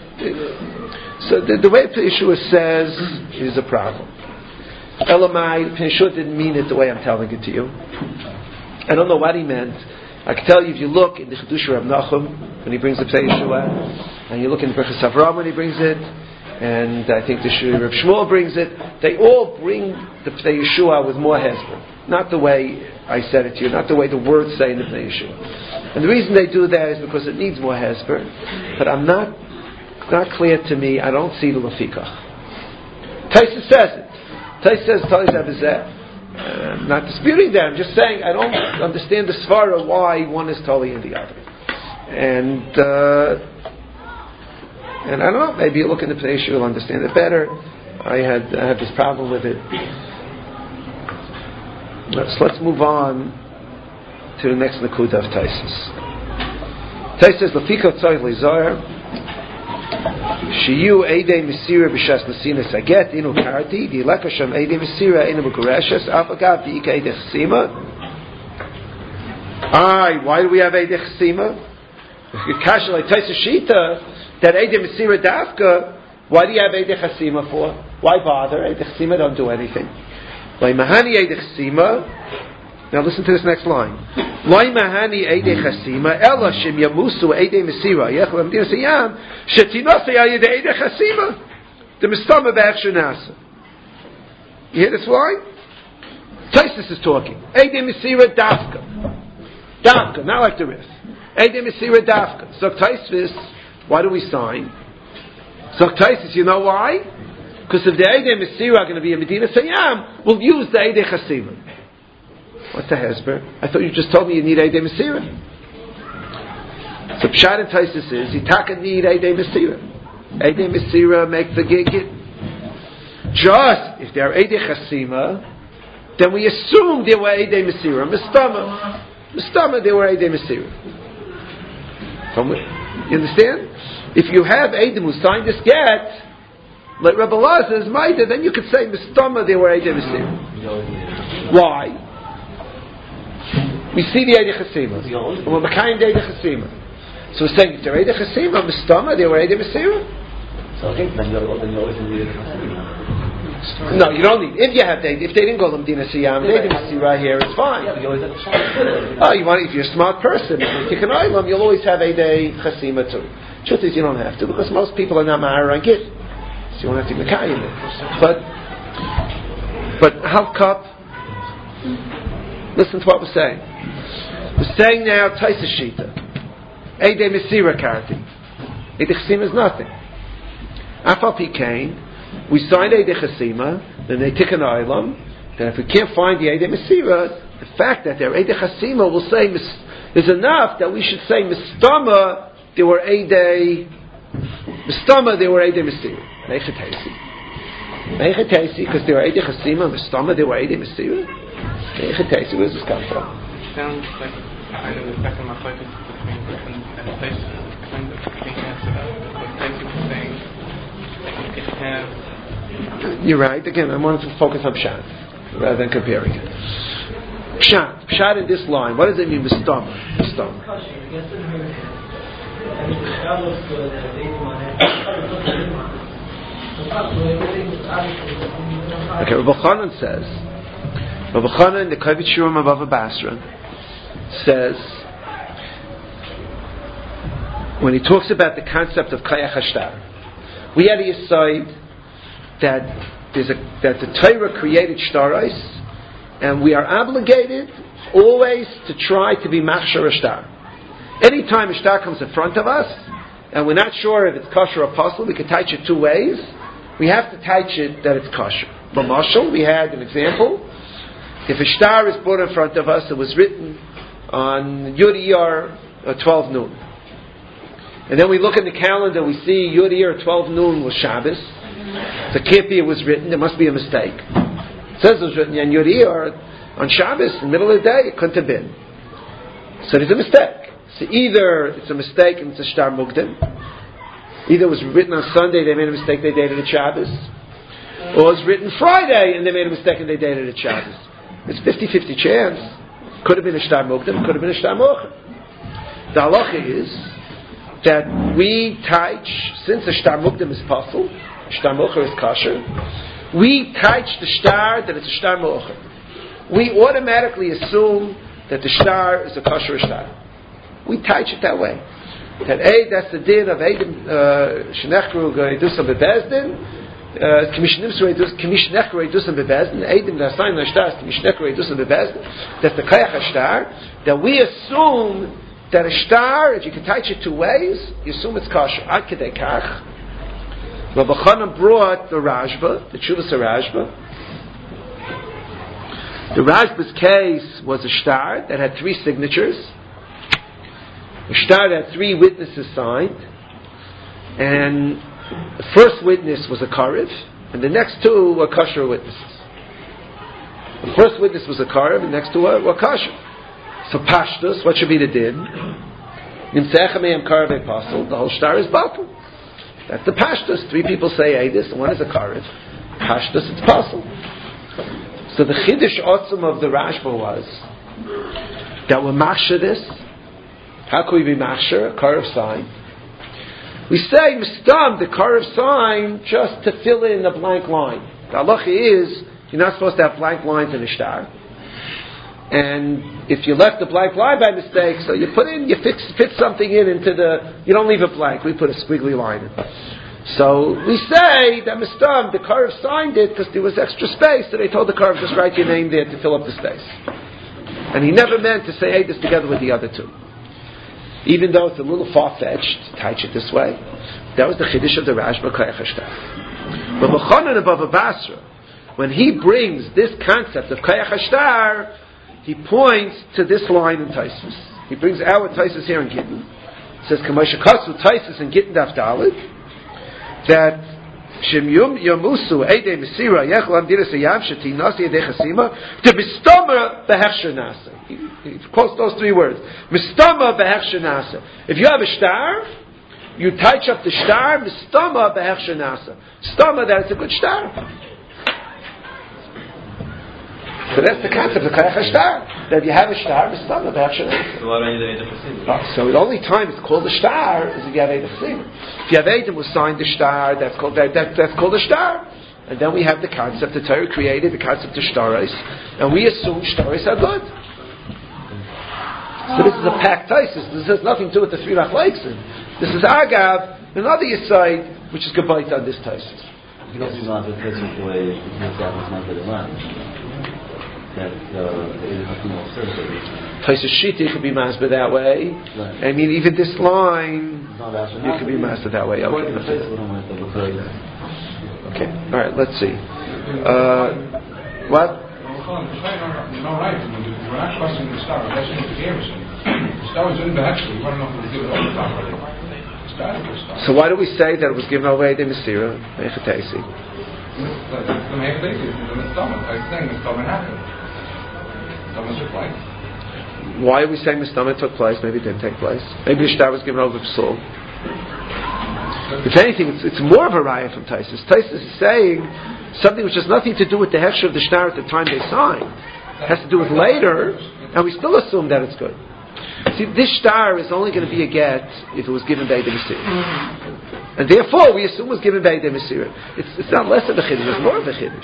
So the, the way Pnei Yeshua says is a problem. Elamai, Pnei Yeshua didn't mean it the way I'm telling it to you. I don't know what he meant. I can tell you if you look in the Chiddush Rab Nachum when he brings the Pnei Yeshua, and you look in the Berachos Avram when he brings it, and I think the Reb Shmuel brings it, they all bring the Pnei Yeshua with more hesper. Not the way I said it to you, not the way the words say in the Pnei Yeshua. And the reason they do that is because it needs more hesper, but I'm not not clear to me, I don't see the Lefikach. Taisa says it. Taisa says, Taisa Abizeh. I'm not disputing that. I'm just saying I don't understand the svara why one is totally in the other. And uh, and I don't know. Maybe you look in the Pnei Yeshua, you'll understand it better. I had I had this problem with it. So let's move on to the next Nakuda of Taisus. Taisus says, "Lafika tzayv lezar." Shiyu Eidei Mesira b'shas Nasina Saget Inu Karti Di Lekasham Eidei Mesira Inu B'Kureshas Afagav Di Ika Eidei Chesima. Aye, why do we have Eidei Chesima? Kasha like Taisa Shita that Eidei Mesira Dafka. Why do you have Eidei Chesima for? Why bother? Eidei Chesima don't do anything. Why Mahani Eidei Chesima? Now listen to this next line. Loi mahani eidei chasima ela shem yamusu eidei mesira yechol amdina seyam shetinose ayidei eidei chasima the mistama b'ech shenasa. You hear this line? Taisus is talking. Eidei mesira dafka, dafka, not like the Rif. Eidei mesira dafka. So Taisus, why do we sign? So Taisus, you know why? Because if the eidei mesira are going to be a medina seyam, we'll use the eidei chasima. What's the hesber? I thought you just told me you need Eidei Mesira. So Pshat and Taisus is, you taka need Eidei Mesira. Eidei Mesira make the gigit. Just, if they are Eidei Chasima, then we assume they were Eidei Mesira. Mistama. Mistama, they were Eidei Mesira. You understand? If you have Eidei who signed this get, like Rebbe Lazar's Maida, then you could say Mistama, they were Eidei Mesira. Why? We see the Eidei Chesima. We're Mekayim the Eidei Chesima. So we're saying if they're Eidei Chesima, Mistama, they were Eidei Mesira. So I think then you always need Eidei Chesima. No, you don't need. If you have Eidei, if they didn't go Lamdina Siyam, Eidei Mesira here, it's fine. Yeah, but you always have to Oh, you want? If you're a smart person, if you can Olam, you'll always have Eidei Chesima too. Truth is, you don't have to because most people are not Ma'ar and Git, so you won't have to Mekayim it. But but how cup? Listen to what we're saying. We're saying now Taisa Shita. Eidei Mesira Karti. Eidei Chesima is nothing. Afal Pikain, we signed Eidei Chesima, then they take an Olam, then if we can't find the Eidei Mesira, the fact that they're Eidei Chesima will say is enough that we should say Mistama, they were Eidei Mistama, they were Eidei Mesira. Meichetesi, because they were Eidei Chasima, Mistama, they were Eidei Mesira. Meichetesi, where does this come from? Sounds like kind of the second machlokes between and and Taisus kind of being answered out because Taisus was saying that you could have. You're right. Again, I wanted to focus on Pshat rather than comparing it. Pshat, Pshat in this line. What does it mean? Mistama, Mistama. Okay, Rabbi Chanan says. Rabbi Chanan in the Kavit Shurim of Bava Basra says, when he talks about the concept of Kayach Hashtar, we had to decide that there's a, that the Torah created Shtarais, and we are obligated always to try to be Machshar Shtar. Anytime a Shtar comes in front of us, and we're not sure if it's kosher or possible, we can touch it two ways. We have to touch it that it's kosher. But Marshall, we had an example. If a Shtar is brought in front of us, it was written on Yud Iyar uh, twelve noon. And then we look in the calendar, we see Yud Iyar twelve noon was Shabbos. So it can't be it was written, there must be a mistake. It says it was written on Yud Iyar on Shabbos, in the middle of the day, it couldn't have been. So there's a mistake. So either it's a mistake and it's a Shtar Mugdim, either it was written on Sunday, they made a mistake, they dated it Shabbos, or it was written Friday and they made a mistake and they dated it Shabbos. It's fifty-fifty chance. Could have been a Shtar Mugdim, could have been a Shtar Mocher. The halacha is that we touch, since a Shtar Mugdim is possible, Shtar Mocher is kosher, we touch the Shtar that it's a Shtar Mocher. We automatically assume that the Shtar is a kosher Shtar. We touch it that way. That A, that's the din of Eidim Shenechru Geidusam Bebezdin, Commishnechru Geidusam Bebezdin, Eidim Dasayin Lashtar, Commishnechru Geidusam Bebezdin, that's the Kayach Shtar, that we assume that a Shtar, if you can touch it two ways, you assume it's kosher. Ad Kedei Kach. Rabbi Chanan brought the Rashba, the Tshuvas Rashba. The Rashba's case was a Shtar that had three signatures. The Shtar had three witnesses signed, and the first witness was a Karev, and the next two were kosher witnesses. The first witness was a Karev, and the next two were, were kosher. So Pashtus, what should be the din? Nimtzecha me'em Karev apostle, the whole Shtar is batel. That's the Pashtus. Three people say Eidus, and one is a Karev. Pashtus, it's possible. So the Chiddush Otzum of the Rashba was that we're machshir this. How can we be machshir? A Karev sign. We say mistam the Karev sign just to fill in a blank line. The halacha is you're not supposed to have blank lines in a shtar. And if you left the blank line by mistake, so you put in, you fix, fit something in into the, you don't leave it blank. We put a squiggly line in. So we say that mistam the Karev signed it because there was extra space, so they told the Karev just write your name there to fill up the space. And he never meant to say hey this together with the other two. Even though it's a little far-fetched to touch it this way, that was the chiddush of the Rashba Kayach Hashtar. But B'chanan above a Basra, when he brings this concept of Kayach Hashtar, he points to this line in Taisus. He brings our Taisus here in Gittin. It says, Kamasha Kasu Taisus in Gittin Daf Daled, that Shem Yum Yamusu Eidei Mesira Yechlam Diras Ayam Sheti Nasi Eidei Chasima to Mistama Behechsher Nasa. He quotes those three words. Mistama Behechsher Nasa. If you have a shtar, you touch up the shtar. Mistama Behechsher Nasa. Stama that it's a good shtar. So that's the concept of Kayach Hashtar. That if you have a shtar, Mistama Behechsher Nasa. So why don't you do Eidei Chasima? So the only time it's called a shtar is if you have Eidei Chasima. If you have Eidim who signed the shtar, that's called that, that, that's called a shtar. And then we have the concept the Torah created, the concept of shtaros, and we assume shtaros are good. So this is a packed Taisus. This has nothing to do with the three Machlokes. This is Agav, another Yisai, which is Gebayt on this Taisus. You can also use the Taisus the way you can say it's not the line. That the Eidei Chasima will serve it. Taisus Shita could be mastered that way. Right. I mean, even this line, you could be mastered that way. Okay. Okay. All right. Let's see. Uh, what? No, right. We're not questioning the star. We're questioning the Gershon. The star was in the Hechsher. We want to know if it was given over the top already. So why do we say that it was given away to Mesira? the main thing is the Mistama. I was saying Mistama happened. Mistama took place. Why are we saying Mistama took place? Maybe it didn't take place. Maybe the shtar was given over to Psul. If anything, it's, it's more of a raya from Taisus. Taisus is saying something which has nothing to do with the hechsher of the shtar at the time they signed. It has to do with later, and we still assume that it's good. See, this shtar is only going to be a get if it was given by the Mesirah. And therefore, we assume it was given by the Mesirah. It's, it's not less of a chiddush, it's more of a chiddush.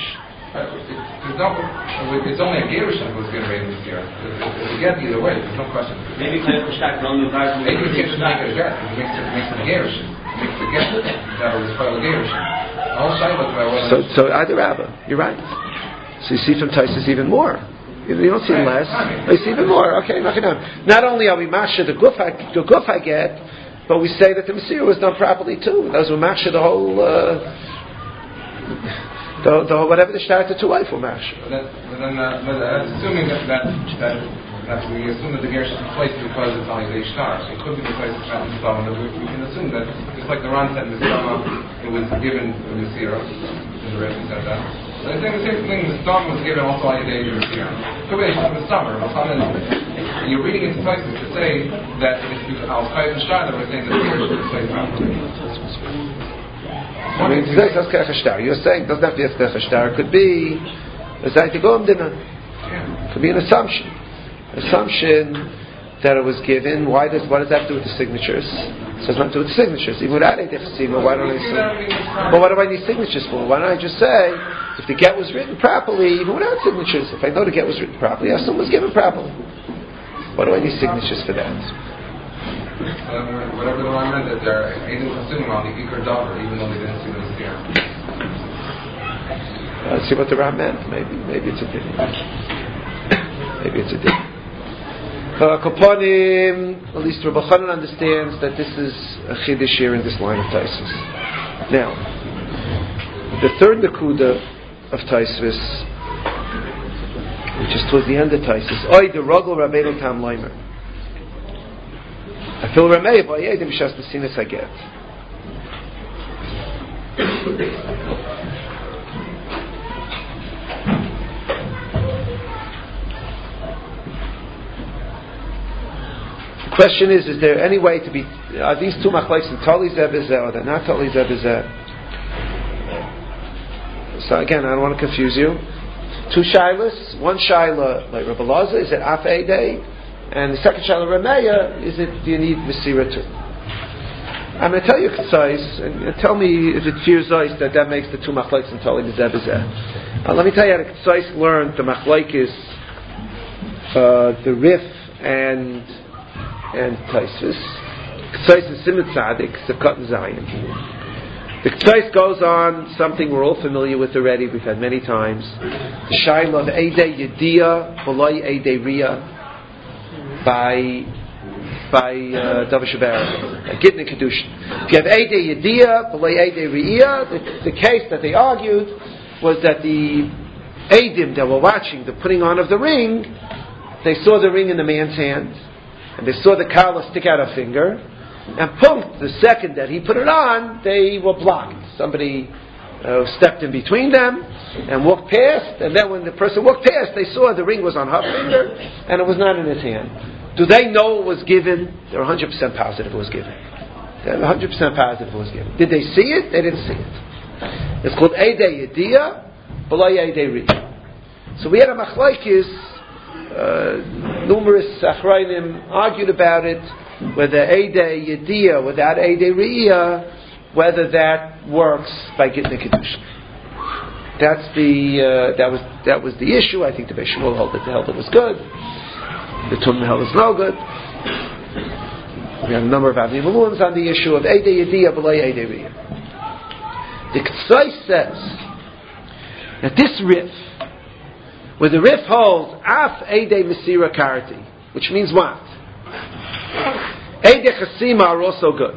It's only a Gerush that was given by the Mesirah. It's a get either way, there's no question. Maybe the shtar can only regard Maybe you can't just make it a get, it makes it, makes it a Gerush. It makes it a get that it was part of the Gerush. The whole Shaila was about So, so either Rabba, you're right. So you see from Taisus even more. You don't see less. You see even more. Okay, knock it down. Not only are we masha the guf the guf I get, but we say that the Mesirah was done properly too. Those were masha the whole, uh, the, the whatever the shtar to two wife were masha. But then, but then uh, but, uh, assuming that that, that that we assume that the Gerush is placed because it's only the shtar, so it could be the place it's not Mistama. We, we can assume that just like the Ran said Mistama, it was given to the Mesirah. In the rest he said that. I think the same thing, the storm was given also on the day of the year. Could be in the summer. You're reading into places to say that it's because Al Qaeda and Shah that we're saying that the year should be played properly. I mean, you're saying it doesn't have to be a shtar. It could be a Zaytigom dinner. It could be an assumption. Assumption that it was given. Why does what does that have to do with the signatures? So it's not to do with the signatures. Even without a defasima, why don't I say? But what do I need signatures for? Why don't I just say if the get was written properly, even without signatures? If I know the get was written properly, I assume it was given properly. Why do I need signatures for that? Uh, whatever the one meant that they're even consuming on the Iker Dover, even though they didn't see the Mesirah. Let's see what the Ram meant. Maybe, maybe it's a different. Maybe it's a different. Uh, Kapanim, at least Rabbi Chanan understands that this is a chiddush here in this line of Taisus. Now, the third nakuda of Taisus, which is towards the end of Taisus, Oy the Rogel Rabbeinu Tam Leimer. I feel Ramei, but yeah, dem shas nesinas I get. The question is, is there any way to be, are these two machlokes in Tali Zeh B'Zeh, or they're not Tali Zeh B'Zeh? So again, I don't want to confuse you. Two shilas, one shaila, like Rabbi Laza, is it Af Eidei? And the second shaila, Rameya, is it, do you need Mesirah too? I'm going to tell you concise, and tell me if it fears us that that makes the two machlokes in Tali Zeh B'Zeh. Uh, let me tell you how to concise learn the machlok is uh, the Rif and and Taisus. Ksais is Simon Tzadik, Sukkot and Zion. The Ksais goes on something we're all familiar with already, we've had many times. The Shaila of Eidei Yediyah, Malay Eidei Riyah, by by uh, David Shabbat, Gittin and Kedushin. If you have Eidei Yediyah, Malay Eidei Riyah, the, the case that they argued was that the Eidim that were watching the putting on of the ring, they saw the ring in the man's hand, and they saw the kala stick out a finger, and punkt, the second that he put it on, they were blocked. Somebody uh, stepped in between them and walked past, and then when the person walked past, they saw the ring was on her finger, and it was not in his hand. Do they know it was given? They're one hundred percent positive it was given. They're one hundred percent positive it was given. Did they see it? They didn't see it. It's called Eidei Yediyah, B'lai Eidei Riyah. So we had a machlokes. Uh, numerous achrayim argued about it, whether Eidei Yediyah without Eidei Riyah, whether that works by Gittin and Kedushin. That's the uh, that was that was the issue. I think the Beis Shmuel held that the held it was good. The Tum held it was no good. We had a number of Avnei Maluns on the issue of Eidei Yediyah b'lei Eidei Riyah. The Ksai says that this Rif, where the Rif holds Af Eidei Mesirah Karti, which means what? Eidei Chasima are also good.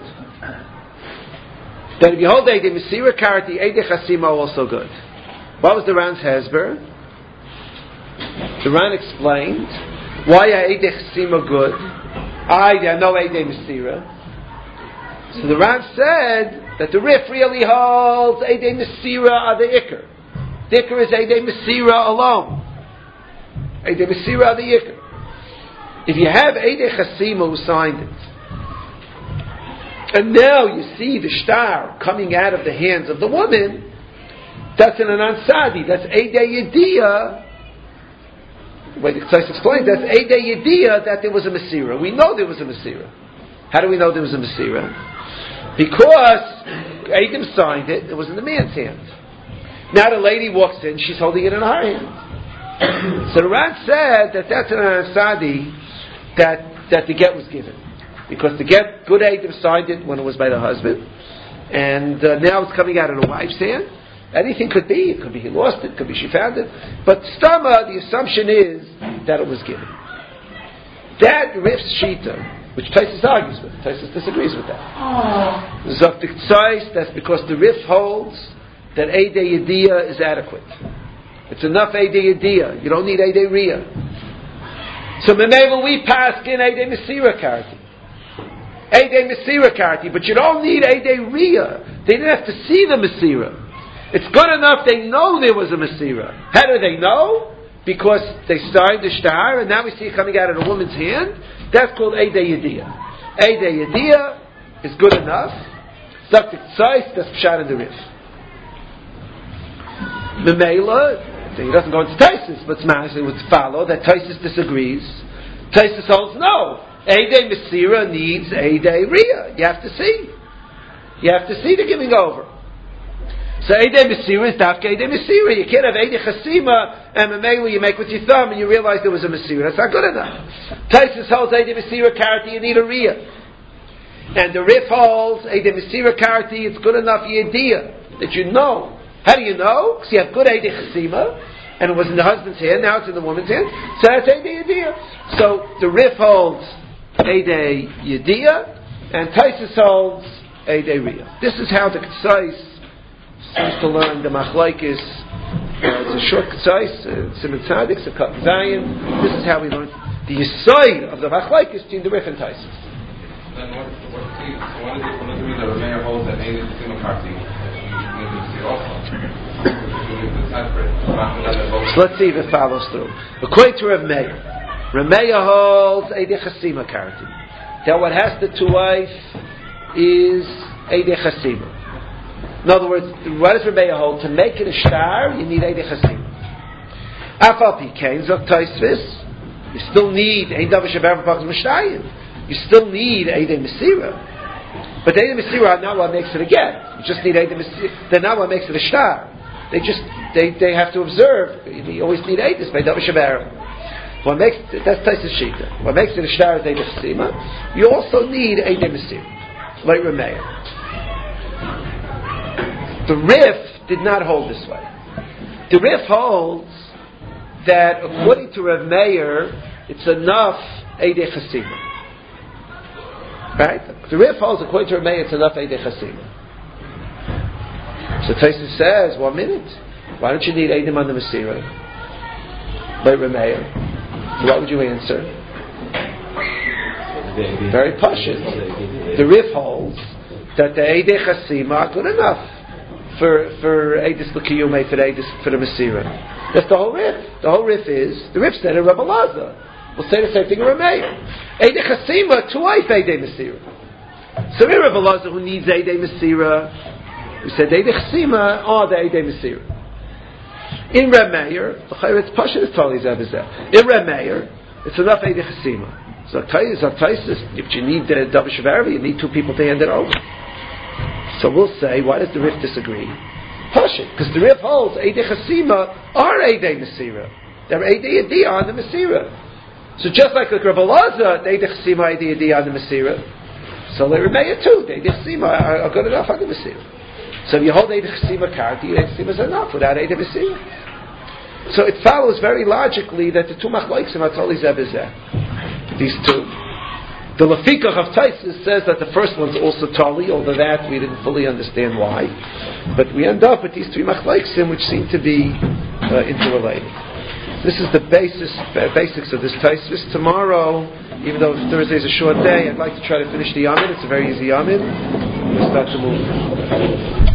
Then if you hold Eidei Mesirah Karti, Eidei Chasima are also good. What was the Ran's Hezber? The Ran explained why are Eidei Chasima good? I there are no Eidei Mesirah. So the Rav said that the Rif really holds Eidei Mesira are the Iker. The Iker is Eidei Mesira alone. Eidei Mesira are the Iker. If you have Eidei Chasima who signed it, and now you see the shtar coming out of the hands of the woman, that's an Ansadi, that's Eidei Yediyah. The way the Ksais explains, that's Eidei Yediyah that there was a Mesira. We know there was a Mesira. How do we know there was a Mesira? Because Adam signed it, it was in the man's hand. Now the lady walks in, she's holding it in her hand. So the Ran said that that's an Ansadi that, that the get was given. Because the get, good Adam signed it when it was by the husband, and uh, now it's coming out of the wife's hand. Anything could be. It could be he lost it, it could be she found it. But Stama, the assumption is that it was given. That Rif's Shita, which Taisus argues with, Taisus disagrees with that. Zoktik Tzais, that's because the Rif holds that Eidei Yediyah is adequate. It's enough Eidei Yediyah. You don't need Eidei Riyah. So Memela we pass in Eidei Mesira Karti. Eidei Mesira Karti, but you don't need Eidei Riyah. They didn't have to see the Mesira. It's good enough they know there was a Mesira. How do they know? Because they signed the shtar, and now we see it coming out of a woman's hand. That's called Eidei Yediyah. Eidei Yediyah is good enough. Zaktik Tzais, that's Pshat in the Rif. Memela, he doesn't go into Taisus, but it would follow that Taisus disagrees. Taisus holds no. Eidei Mesira needs Eidei Riyah. You have to see. You have to see the giving over. So Eidei Mesira is Dafka Eidei Mesira. You can't have Eidei Chasima and Memela you make with your thumb and you realize there was a Mesira. That's not good enough. Taisus holds Eidei Mesira Karati, you need a Riyah. And the Rif holds Eidei Mesira Karati, it's good enough Yediyah that you know. How do you know? Because you have good Eidei Chasima and it was in the husband's hand, now it's in the woman's hand. So that's Eidei Yediyah. So the Rif holds Eidei Yediyah and Taisus holds Eidei Riyah. This is how the Ksais seems to learn the Machlaikis. Uh, it's a short Ksais, Simon Tzadik, it's a Kat Zayin. This is how we learn the Yisai of the Machlaikis between the Rif and Taisus. Then what, what, see, what does it, what does it mean that Rameya holds that Eidei Chasima Karti? So let's see if it follows through. According to Rav Meir, Rameya holds Eidei Chasima Karti. That what has the two wife is Eidei Chasima. In other words, what does Rameya hold? To make it a shtar, you need Eidei Chasima. Afal Pikein Zok Taisvis, you still need Ein Davar Sheber V'Pachas Mishtayim. You still need Eidei Mesira. But Eidei Mesira are not what makes it a get. You just need Eidei Mesira. They're not what makes it a shtar. They just they, they have to observe. You always need Eidei by Davar Sheber. What makes that's Taisus Shita. What makes it a shtar is Eidei Chasima. You also need Eidei Mesira, like Rameya. The Rif did not hold this way. The Rif holds that according to Rav Meir, it's enough Eidei Chasima. Right? The Rif holds according to Rav Meir, it's enough Eidei Chasima. So Taisus says, one minute, why don't you need Eidim on the Mesira? By Rav Meir. What would you answer? Very pashut. The Rif holds that the Eidei Chasima are good enough for for Eidis L'Kiyumei, for Eidis, for the Mesira. That's the whole Rif. The whole Rif is, the Rif said in Rabbi Lazar. We'll say the same thing in Rameir. Eidei Chasima, twice Eidei Mesira. So in Rabbi Lazar who needs Eidei Mesira, we said Eidei Chasima are the Eidei Mesira. In Rameir, it's Pasha is Tali Zebizeh. In Rameir, it's enough Eidei Chasima. So Taisus, if you need the Davar Shever, you need two people to hand it over. So we'll say, why does the Rif disagree? Pasha, because the Rif holds Eidei Chasima are Eidei Mesira. They're Eidei Yediyah on the Mesira. So just like with Rabbi Lazar, the Eidei Chasima are Eidei Yediyah on the Mesira. So the Rameya too, the Eidei Chasima are, are good enough on the Mesira. So if you hold Eidei Chasima Karti, Eidei Chasima is enough without Eidei Mesira. So it follows very logically that the two Machlokes are totally Zebizeh. These two. The Lefikach of Taisus says that the first one's also Tali, although that we didn't fully understand why. But we end up with these three Machlokes which seem to be uh, interrelated. This is the basis, uh, basics of this Taisus. Tomorrow even though Thursday is a short day, I'd like to try to finish the Yamid. It's a very easy Yamid. We'll start to move.